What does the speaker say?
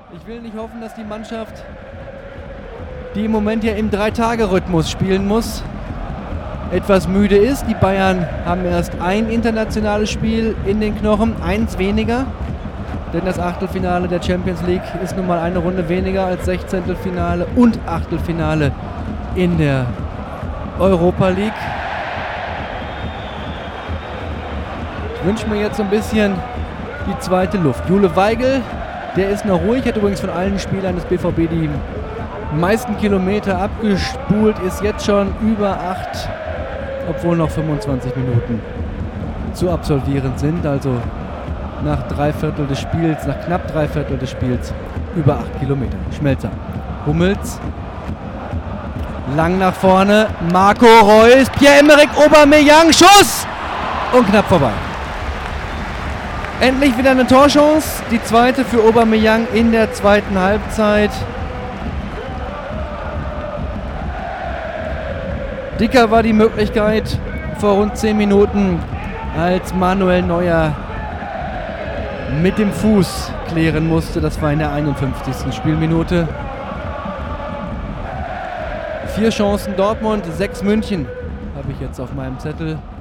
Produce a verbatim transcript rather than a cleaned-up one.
Ich will nicht hoffen, dass die Mannschaft, die im Moment ja im Drei-Tage-Rhythmus spielen muss, etwas müde ist. Die Bayern haben erst ein internationales Spiel in den Knochen, eins weniger. Denn das Achtelfinale der Champions League ist nun mal eine Runde weniger als Sechzehntelfinale und Achtelfinale in der Europa League. Ich wünsche mir jetzt so ein bisschen die zweite Luft. Jule Weigel, der ist noch ruhig, hat übrigens von allen Spielern des B V B die meisten Kilometer abgespult, ist jetzt schon über acht, obwohl noch fünfundzwanzig Minuten zu absolvieren sind. Also nach drei Viertel des Spiels, nach knapp drei Viertel des Spiels über acht Kilometer. Schmelzer. Hummels. Lang nach vorne. Marco Reus. Pierre-Emerick Aubameyang. Schuss! Und knapp vorbei. Endlich wieder eine Torchance. Die zweite für Aubameyang in der zweiten Halbzeit. Dicker war die Möglichkeit vor rund zehn Minuten, als Manuel Neuer mit dem Fuß klären musste. Das war in der einundfünfzigsten Spielminute. Vier Chancen Dortmund, sechs München habe ich jetzt auf meinem Zettel.